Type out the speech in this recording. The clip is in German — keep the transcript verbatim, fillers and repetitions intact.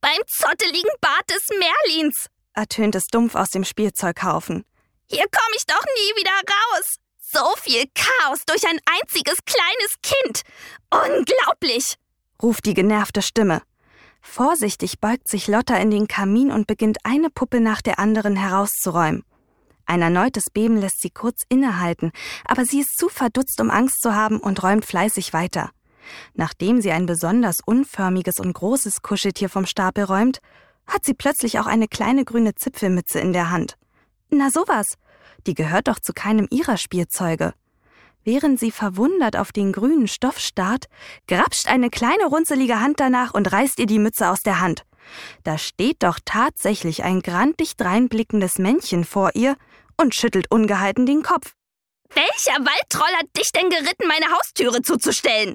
beim zotteligen Bart des Merlins«, ertönt es dumpf aus dem Spielzeughaufen. »Hier komme ich doch nie wieder raus. So viel Chaos durch ein einziges kleines Kind. Unglaublich«, ruft die genervte Stimme. Vorsichtig beugt sich Lotta in den Kamin und beginnt eine Puppe nach der anderen herauszuräumen. Ein erneutes Beben lässt sie kurz innehalten, aber sie ist zu verdutzt, um Angst zu haben und räumt fleißig weiter. Nachdem sie ein besonders unförmiges und großes Kuscheltier vom Stapel räumt, hat sie plötzlich auch eine kleine grüne Zipfelmütze in der Hand. Na sowas, die gehört doch zu keinem ihrer Spielzeuge. Während sie verwundert auf den grünen Stoff starrt, grapscht eine kleine runzelige Hand danach und reißt ihr die Mütze aus der Hand. Da steht doch tatsächlich ein grantig dreinblickendes Männchen vor ihr und schüttelt ungehalten den Kopf. »Welcher Waldtroll hat dich denn geritten, meine Haustüre zuzustellen?«